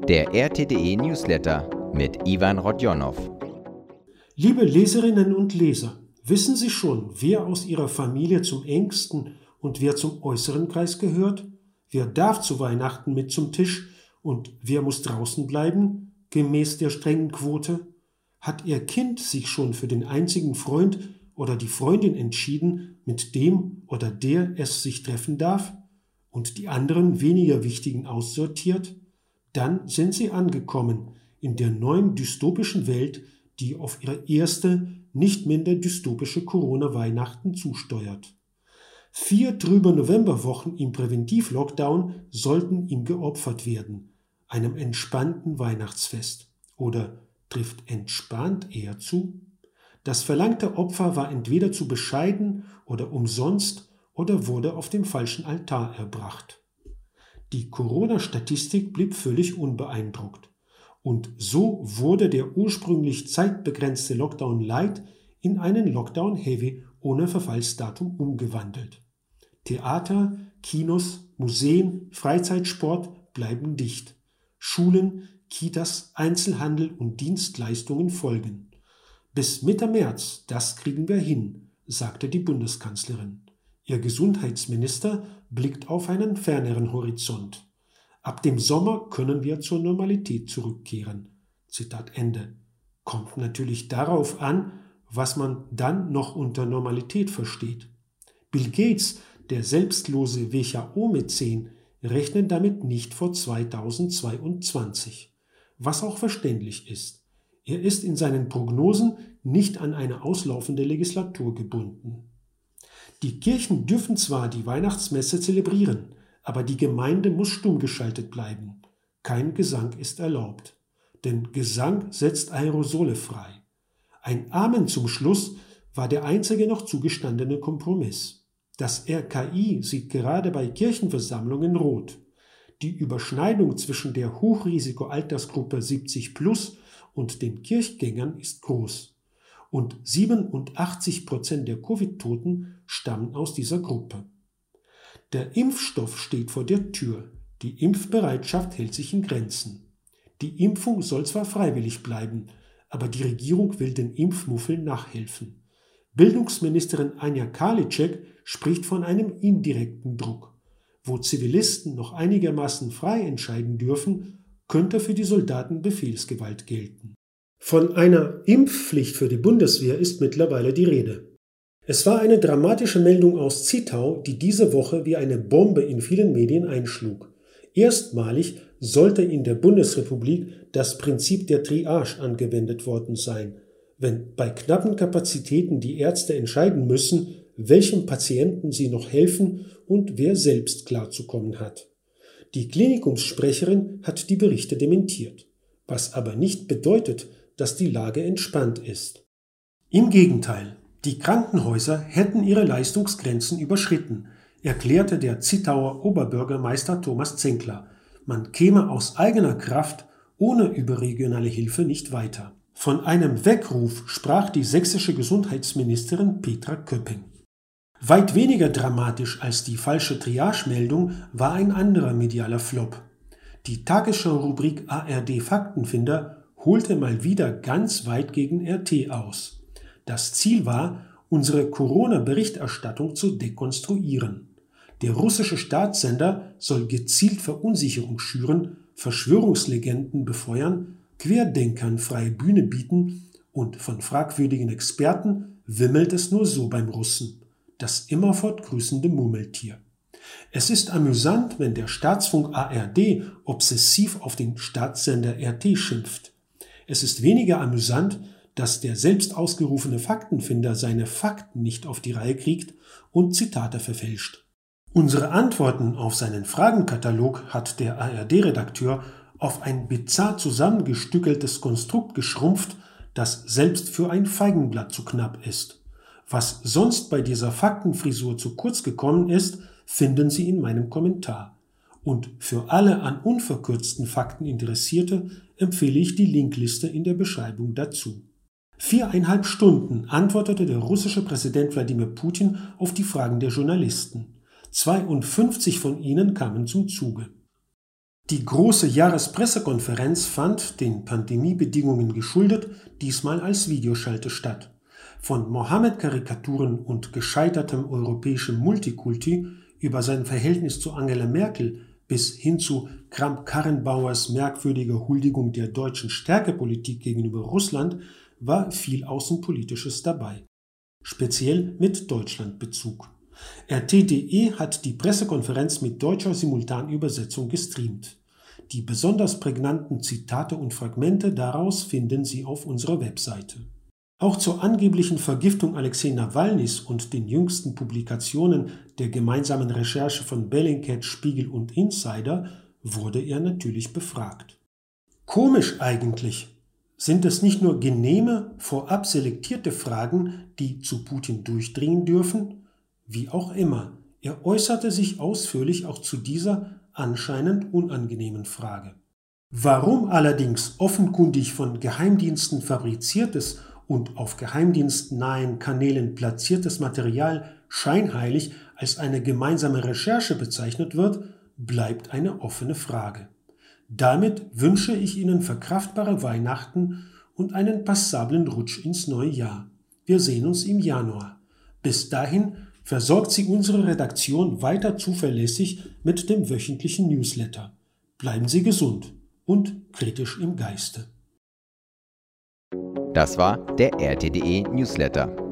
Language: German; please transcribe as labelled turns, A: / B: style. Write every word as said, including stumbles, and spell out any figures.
A: Der R T D E Newsletter mit Ivan Rodionow.
B: Liebe Leserinnen und Leser, wissen Sie schon, wer aus Ihrer Familie zum engsten und wer zum äußeren Kreis gehört? Wer darf zu Weihnachten mit zum Tisch und wer muss draußen bleiben, gemäß der strengen Quote? Hat Ihr Kind sich schon für den einzigen Freund oder die Freundin entschieden, mit dem oder der es sich treffen darf? Und die anderen weniger wichtigen aussortiert? Dann sind Sie angekommen in der neuen dystopischen Welt, die auf ihre erste, nicht minder dystopische Corona-Weihnachten zusteuert. Vier trübe Novemberwochen im Präventiv-Lockdown sollten ihm geopfert werden, einem entspannten Weihnachtsfest. Oder trifft entspannt eher zu? Das verlangte Opfer war entweder zu bescheiden oder umsonst oder wurde auf dem falschen Altar erbracht. Die Corona-Statistik blieb völlig unbeeindruckt. Und so wurde der ursprünglich zeitbegrenzte Lockdown Light in einen Lockdown Heavy ohne Verfallsdatum umgewandelt. Theater, Kinos, Museen, Freizeitsport bleiben dicht. Schulen, Kitas, Einzelhandel und Dienstleistungen folgen. Bis Mitte März, das kriegen wir hin, sagte die Bundeskanzlerin. Ihr Gesundheitsminister blickt auf einen ferneren Horizont. Ab dem Sommer können wir zur Normalität zurückkehren. Zitat Ende. Kommt natürlich darauf an, was man dann noch unter Normalität versteht. Bill Gates, der selbstlose W H O-Mäzen, rechnet damit nicht vor zweitausendzweiundzwanzig. Was auch verständlich ist. Er ist in seinen Prognosen nicht an eine auslaufende Legislatur gebunden. Die Kirchen dürfen zwar die Weihnachtsmesse zelebrieren, aber die Gemeinde muss stumm geschaltet bleiben. Kein Gesang ist erlaubt, denn Gesang setzt Aerosole frei. Ein Amen zum Schluss war der einzige noch zugestandene Kompromiss. Das R K I sieht gerade bei Kirchenversammlungen rot. Die Überschneidung zwischen der Hochrisiko-Altersgruppe siebzig plus und den Kirchgängern ist groß. Und siebenundachtzig Prozent der Covid-Toten stammen aus dieser Gruppe. Der Impfstoff steht vor der Tür. Die Impfbereitschaft hält sich in Grenzen. Die Impfung soll zwar freiwillig bleiben, aber die Regierung will den Impfmuffeln nachhelfen. Bildungsministerin Anja Karliczek spricht von einem indirekten Druck. Wo Zivilisten noch einigermaßen frei entscheiden dürfen, könnte für die Soldaten Befehlsgewalt gelten. Von einer Impfpflicht für die Bundeswehr ist mittlerweile die Rede. Es war eine dramatische Meldung aus Zittau, die diese Woche wie eine Bombe in vielen Medien einschlug. Erstmalig sollte in der Bundesrepublik das Prinzip der Triage angewendet worden sein, wenn bei knappen Kapazitäten die Ärzte entscheiden müssen, welchem Patienten sie noch helfen und wer selbst klarzukommen hat. Die Klinikumssprecherin hat die Berichte dementiert, was aber nicht bedeutet, dass die Lage entspannt ist. Im Gegenteil, die Krankenhäuser hätten ihre Leistungsgrenzen überschritten, erklärte der Zittauer Oberbürgermeister Thomas Zenkler. Man käme aus eigener Kraft ohne überregionale Hilfe nicht weiter. Von einem Weckruf sprach die sächsische Gesundheitsministerin Petra Köpping. Weit weniger dramatisch als die falsche Triage-Meldung war ein anderer medialer Flop. Die Tagesschau-Rubrik A R D Faktenfinder holte mal wieder ganz weit gegen R T aus. Das Ziel war, unsere Corona-Berichterstattung zu dekonstruieren. Der russische Staatssender soll gezielt Verunsicherung schüren, Verschwörungslegenden befeuern, Querdenkern freie Bühne bieten und von fragwürdigen Experten wimmelt es nur so beim Russen. Das immerfort grüßende Murmeltier. Es ist amüsant, wenn der Staatsfunk A R D obsessiv auf den Staatssender R T schimpft. Es ist weniger amüsant, dass der selbst ausgerufene Faktenfinder seine Fakten nicht auf die Reihe kriegt und Zitate verfälscht. Unsere Antworten auf seinen Fragenkatalog hat der A R D-Redakteur auf ein bizarr zusammengestückeltes Konstrukt geschrumpft, das selbst für ein Feigenblatt zu knapp ist. Was sonst bei dieser Faktenfrisur zu kurz gekommen ist, finden Sie in meinem Kommentar. Und für alle an unverkürzten Fakten Interessierte empfehle ich die Linkliste in der Beschreibung dazu. Viereinhalb Stunden antwortete der russische Präsident Wladimir Putin auf die Fragen der Journalisten. zweiundfünfzig von ihnen kamen zum Zuge. Die große Jahrespressekonferenz fand, den Pandemiebedingungen geschuldet, diesmal als Videoschalte statt. Von Mohammed-Karikaturen und gescheitertem europäischem Multikulti über sein Verhältnis zu Angela Merkel bis hin zu Kramp-Karrenbauers merkwürdiger Huldigung der deutschen Stärkepolitik gegenüber Russland war viel Außenpolitisches dabei. Speziell mit Deutschlandbezug. R T punkt D E hat die Pressekonferenz mit deutscher Simultanübersetzung gestreamt. Die besonders prägnanten Zitate und Fragmente daraus finden Sie auf unserer Webseite. Auch zur angeblichen Vergiftung Alexei Nawalnys und den jüngsten Publikationen der gemeinsamen Recherche von Bellingcat, Spiegel und Insider wurde er natürlich befragt. Komisch eigentlich. Sind es nicht nur genehme, vorab selektierte Fragen, die zu Putin durchdringen dürfen? Wie auch immer, er äußerte sich ausführlich auch zu dieser anscheinend unangenehmen Frage. Warum allerdings offenkundig von Geheimdiensten fabriziertes und auf geheimdienstnahen Kanälen platziertes Material scheinheilig als eine gemeinsame Recherche bezeichnet wird, bleibt eine offene Frage. Damit wünsche ich Ihnen verkraftbare Weihnachten und einen passablen Rutsch ins neue Jahr. Wir sehen uns im Januar. Bis dahin versorgt Sie unsere Redaktion weiter zuverlässig mit dem wöchentlichen Newsletter. Bleiben Sie gesund und kritisch im Geiste.
A: Das war der R T punkt D E Newsletter.